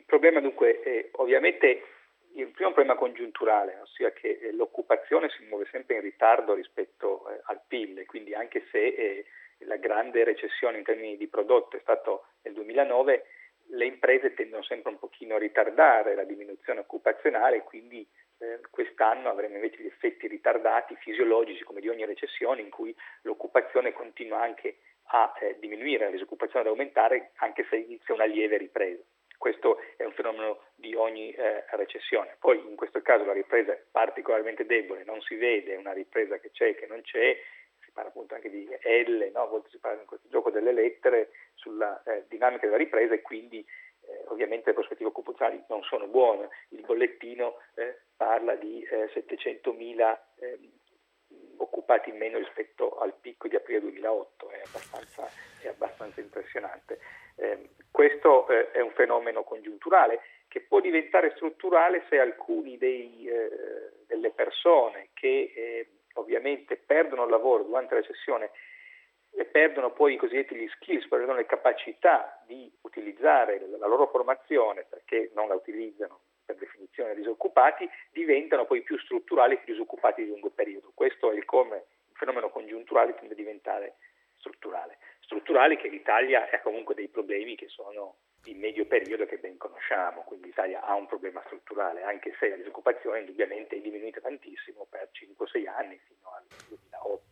problema dunque è ovviamente il primo problema congiunturale, ossia che l'occupazione si muove sempre in ritardo rispetto al PIL, quindi anche se la grande recessione in termini di prodotto è stato nel 2009, le imprese tendono sempre un pochino a ritardare la diminuzione occupazionale, quindi quest'anno avremo invece gli effetti ritardati fisiologici come di ogni recessione, in cui l'occupazione continua anche a diminuire, la disoccupazione ad aumentare, anche se inizia una lieve ripresa. Questo è un fenomeno di ogni recessione. Poi in questo caso la ripresa è particolarmente debole, non si vede una ripresa che c'è, che non c'è, si parla appunto anche di L, no? A volte si parla in questo gioco delle lettere sulla dinamica della ripresa e quindi ovviamente le prospettive occupazionali non sono buone. Il bollettino parla di 700.000 occupati in meno rispetto al picco di aprile 2008, è abbastanza impressionante. Questo è un fenomeno congiunturale che può diventare strutturale se alcuni delle persone che ovviamente perdono il lavoro durante la recessione e perdono poi i cosiddetti gli skills, perdono le capacità di utilizzare la loro formazione perché non la utilizzano per definizione disoccupati, diventano poi più strutturali, più disoccupati di lungo periodo. Questo è come il fenomeno congiunturale tende a diventare strutturale. Strutturali che l'Italia ha comunque dei problemi che sono di medio periodo che ben conosciamo, quindi l'Italia ha un problema strutturale, anche se la disoccupazione indubbiamente è diminuita tantissimo per 5-6 anni fino al 2008.